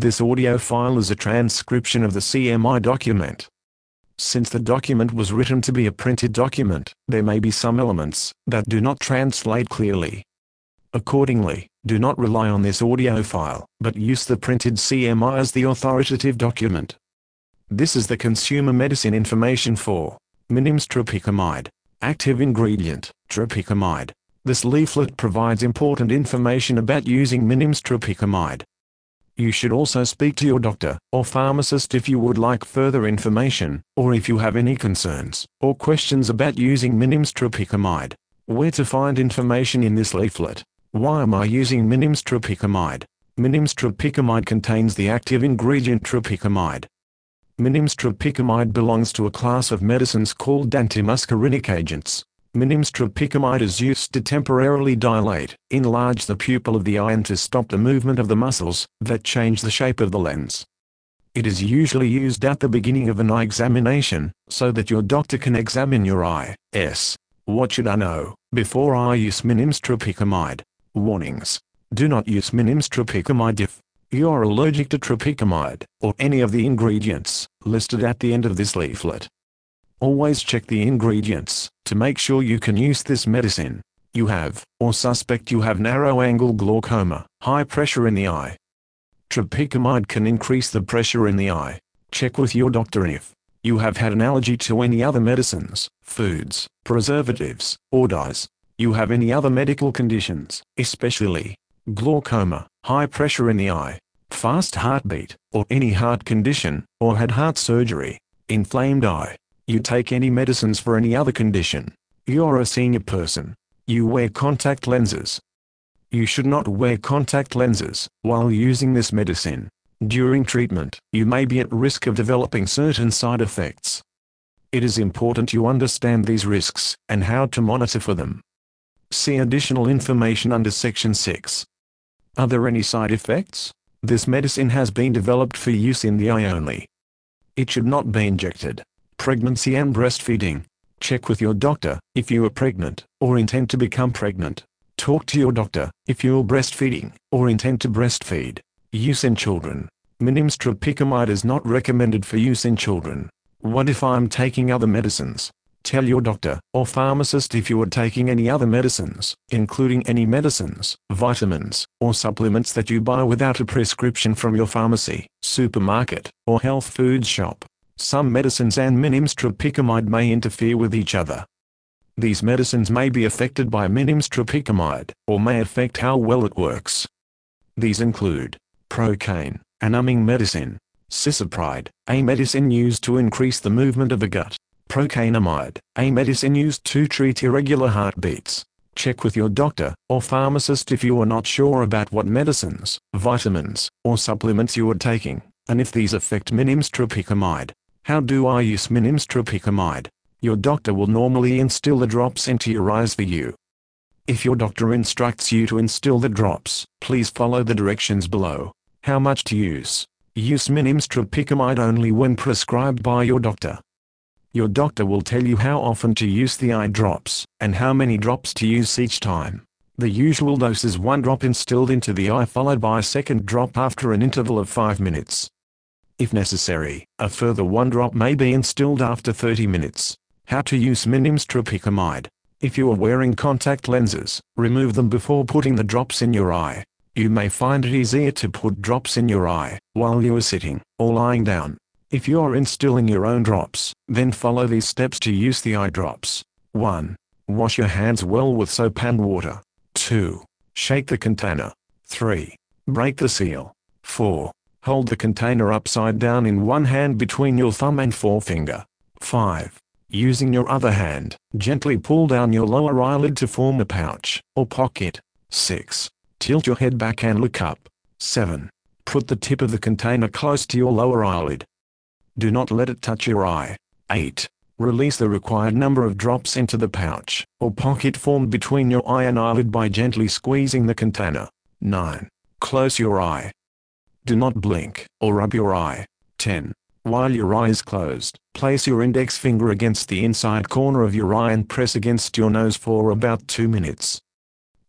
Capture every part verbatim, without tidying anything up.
This audio file is a transcription of the C M I document. Since the document was written to be a printed document, there may be some elements that do not translate clearly. Accordingly, do not rely on this audio file, but use the printed C M I as the authoritative document. This is the consumer medicine information for Minims tropicamide. Active ingredient, tropicamide. This leaflet provides important information about using Minims tropicamide. You should also speak to your doctor or pharmacist if you would like further information, or if you have any concerns or questions about using Minims tropicamide. Where to find information in this leaflet? Why am I using Minims tropicamide? Minims tropicamide contains the active ingredient tropicamide. Minims tropicamide belongs to a class of medicines called antimuscarinic agents. Minims tropicamide is used to temporarily dilate, enlarge the pupil of the eye and to stop the movement of the muscles that change the shape of the lens. It is usually used at the beginning of an eye examination, so that your doctor can examine your eye. S. What should I know before I use Minims tropicamide? Warnings. Do not use Minims tropicamide if you are allergic to tropicamide, or any of the ingredients listed at the end of this leaflet. Always check the ingredients to make sure you can use this medicine. You have, or suspect you have narrow-angle glaucoma, high pressure in the eye. Tropicamide can increase the pressure in the eye. Check with your doctor if you have had an allergy to any other medicines, foods, preservatives, or dyes. You have any other medical conditions, especially glaucoma, high pressure in the eye, fast heartbeat, or any heart condition, or had heart surgery, inflamed eye. You take any medicines for any other condition. You're a senior person. You wear contact lenses. You should not wear contact lenses while using this medicine. During treatment, you may be at risk of developing certain side effects. It is important you understand these risks and how to monitor for them. See additional information under Section six. Are there any side effects? This medicine has been developed for use in the eye only. It should not be injected. Pregnancy and breastfeeding. Check with your doctor if you are pregnant or intend to become pregnant. Talk to your doctor if you are breastfeeding or intend to breastfeed. Use in children. Minims tropicamide is not recommended for use in children. What if I'm taking other medicines? Tell your doctor or pharmacist if you are taking any other medicines, including any medicines, vitamins, or supplements that you buy without a prescription from your pharmacy, supermarket, or health food shop. Some medicines and Minims tropicamide may interfere with each other. These medicines may be affected by Minims tropicamide, or may affect how well it works. These include Procaine, a numbing medicine; Cisapride, a medicine used to increase the movement of the gut; Procainamide, a medicine used to treat irregular heartbeats. Check with your doctor or pharmacist if you are not sure about what medicines, vitamins, or supplements you are taking, and if these affect Minims tropicamide. How do I use Minims tropicamide? Your doctor will normally instill the drops into your eyes for you. If your doctor instructs you to instill the drops, please follow the directions below. How much to use? Use Minims tropicamide only when prescribed by your doctor. Your doctor will tell you how often to use the eye drops, and how many drops to use each time. The usual dose is one drop instilled into the eye followed by a second drop after an interval of five minutes. If necessary, a further one drop may be instilled after thirty minutes. How to use Minims tropicamide. If you are wearing contact lenses, remove them before putting the drops in your eye. You may find it easier to put drops in your eye while you are sitting or lying down. If you are instilling your own drops, then follow these steps to use the eye drops. one. Wash your hands well with soap and water. two. Shake the container. three. Break the seal. four. Hold the container upside down in one hand between your thumb and forefinger. five. Using your other hand, gently pull down your lower eyelid to form a pouch or pocket. six. Tilt your head back and look up. seven. Put the tip of the container close to your lower eyelid. Do not let it touch your eye. eight. Release the required number of drops into the pouch or pocket formed between your eye and eyelid by gently squeezing the container. nine. Close your eye. Do not blink or rub your eye. ten. While your eye is closed, place your index finger against the inside corner of your eye and press against your nose for about two minutes.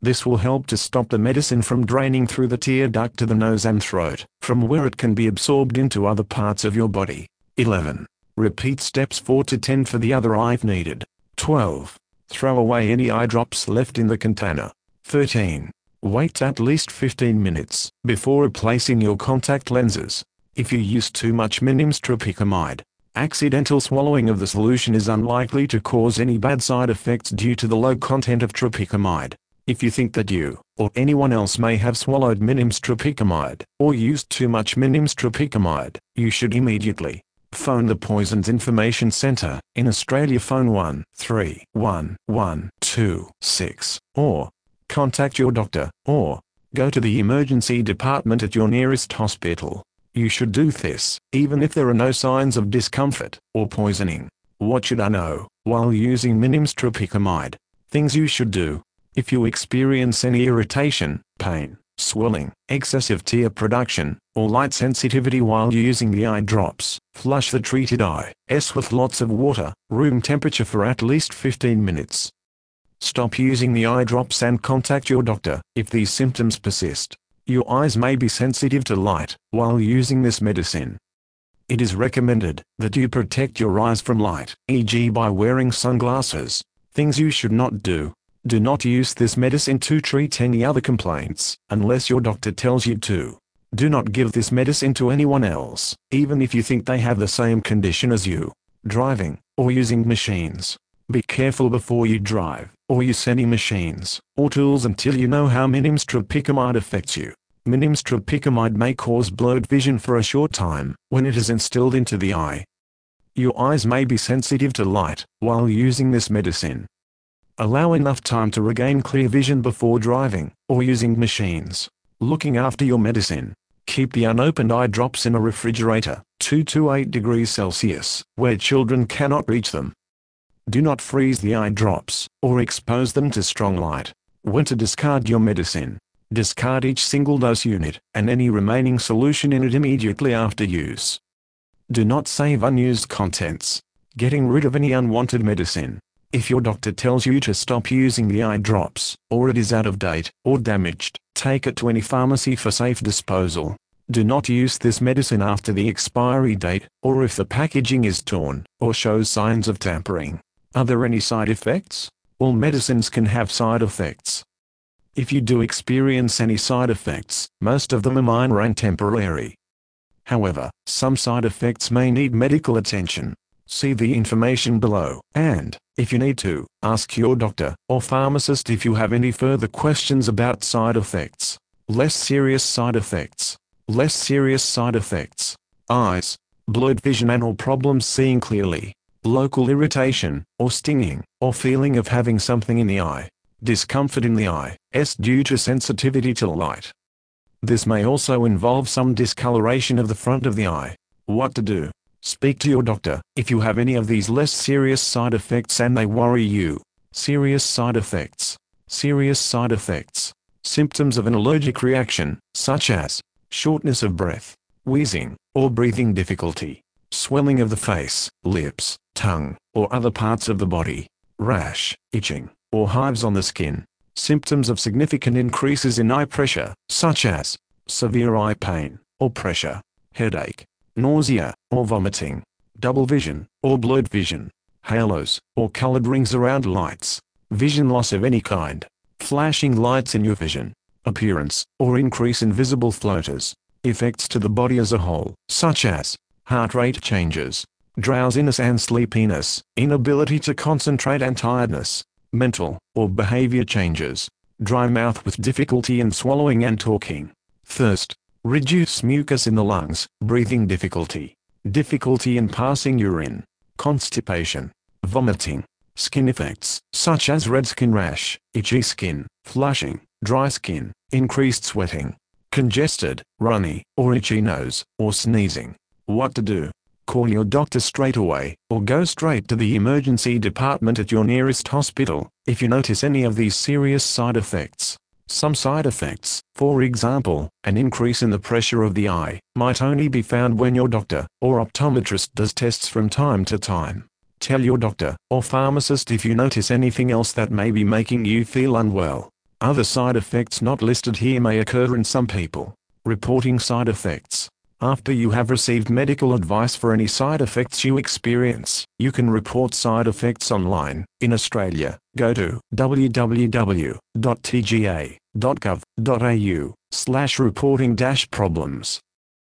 This will help to stop the medicine from draining through the tear duct to the nose and throat, from where it can be absorbed into other parts of your body. eleven. Repeat steps four to ten for the other eye if needed. twelve. Throw away any eye drops left in the container. thirteen. Wait at least fifteen minutes before replacing your contact lenses. If you use too much minims tropicamide, accidental swallowing of the solution is unlikely to cause any bad side effects due to the low content of tropicamide. If you think that you, or anyone else may have swallowed minims tropicamide, or used too much minims tropicamide, you should immediately phone the Poisons Information Centre. In Australia, phone one three one one two six, or contact your doctor, or go to the emergency department at your nearest hospital. You should do this, even if there are no signs of discomfort or poisoning. What should I know while using minims tropicamide? Things you should do. If you experience any irritation, pain, swelling, excessive tear production, or light sensitivity while using the eye drops, flush the treated eye s with lots of water, room temperature for at least fifteen minutes. Stop using the eye drops and contact your doctor if these symptoms persist. Your eyes may be sensitive to light while using this medicine. It is recommended that you protect your eyes from light, for example by wearing sunglasses. Things you should not do. Do not use this medicine to treat any other complaints, unless your doctor tells you to. Do not give this medicine to anyone else, even if you think they have the same condition as you. Driving, or using machines. Be careful before you drive, or use any machines, or tools until you know how minims tropicamide affects you. Minims tropicamide may cause blurred vision for a short time, when it is instilled into the eye. Your eyes may be sensitive to light, while using this medicine. Allow enough time to regain clear vision before driving, or using machines. Looking after your medicine. Keep the unopened eye drops in a refrigerator, two to eight degrees Celsius, where children cannot reach them. Do not freeze the eye drops, or expose them to strong light. When to discard your medicine. Discard each single dose unit, and any remaining solution in it immediately after use. Do not save unused contents. Getting rid of any unwanted medicine. If your doctor tells you to stop using the eye drops, or it is out of date, or damaged, take it to any pharmacy for safe disposal. Do not use this medicine after the expiry date, or if the packaging is torn, or shows signs of tampering. Are there any side effects? All medicines can have side effects. If you do experience any side effects, most of them are minor and temporary. However, some side effects may need medical attention. See the information below, and, if you need to, ask your doctor or pharmacist if you have any further questions about side effects. Less serious side effects. Less serious side effects. Eyes, blurred vision and or problems seeing clearly. Local irritation, or stinging, or feeling of having something in the eye. Discomfort in the eye, s due to sensitivity to light. This may also involve some discoloration of the front of the eye. What to do? Speak to your doctor if you have any of these less serious side effects and they worry you. Serious side effects. Serious side effects. Symptoms of an allergic reaction, such as shortness of breath, wheezing, or breathing difficulty, swelling of the face, lips, tongue, or other parts of the body, rash, itching, or hives on the skin. Symptoms of significant increases in eye pressure, such as severe eye pain, or pressure, headache, nausea, or vomiting, double vision, or blurred vision, halos, or colored rings around lights, vision loss of any kind, flashing lights in your vision, appearance, or increase in visible floaters, effects to the body as a whole, such as heart rate changes, drowsiness and sleepiness, inability to concentrate and tiredness, mental or behavior changes, dry mouth with difficulty in swallowing and talking, thirst, reduced mucus in the lungs, breathing difficulty, difficulty in passing urine, constipation, vomiting, skin effects, such as red skin rash, itchy skin, flushing, dry skin, increased sweating, congested, runny, or itchy nose, or sneezing. What to do? Call your doctor straight away, or go straight to the emergency department at your nearest hospital, if you notice any of these serious side effects. Some side effects, for example, an increase in the pressure of the eye, might only be found when your doctor or optometrist does tests from time to time. Tell your doctor or pharmacist if you notice anything else that may be making you feel unwell. Other side effects not listed here may occur in some people. Reporting side effects. After you have received medical advice for any side effects you experience, you can report side effects online. In Australia, go to w w w dot t g a dot gov dot a u slash reporting dash problems.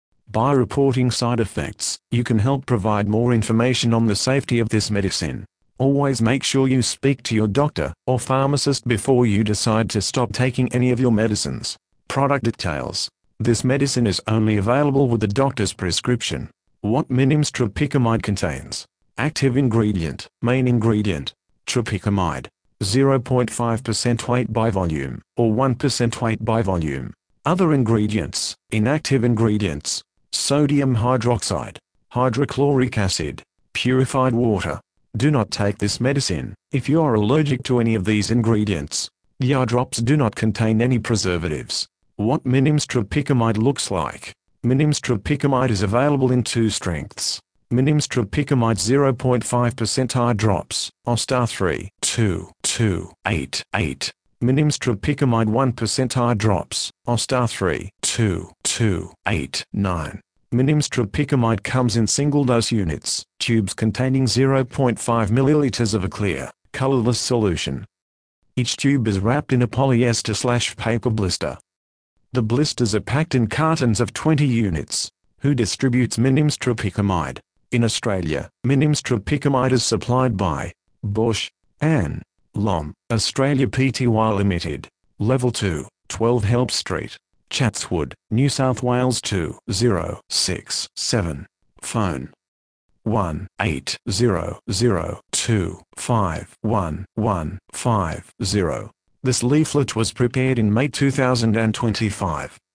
By reporting side effects, you can help provide more information on the safety of this medicine. Always make sure you speak to your doctor or pharmacist before you decide to stop taking any of your medicines. Product details. This medicine is only available with the doctor's prescription. What Minims tropicamide contains. Active ingredient. Main ingredient. Tropicamide. zero point five percent weight by volume, or one percent weight by volume. Other ingredients. Inactive ingredients. Sodium hydroxide. Hydrochloric acid. Purified water. Do not take this medicine if you are allergic to any of these ingredients. The eye drops do not contain any preservatives. What Minims tropicamide looks like. Minims tropicamide is available in two strengths. Minims tropicamide zero point five percent eye drops, O S T A three two two eight eight. Minims tropicamide one percent eye drops, O S T A three two two eight nine. Minims tropicamide comes in single-dose units, tubes containing zero point five milliliters of a clear, colorless solution. Each tube is wrapped in a polyester-slash-paper blister. The blisters are packed in cartons of twenty units. Who distributes Minims tropicamide? In Australia, Minims tropicamide is supplied by Bush and Lom, Australia Pty Limited. Level two, twelve Help Street, Chatswood, New South Wales two zero six seven. Phone one eight zero zero two five one one five zero. This leaflet was prepared in May two thousand twenty-five.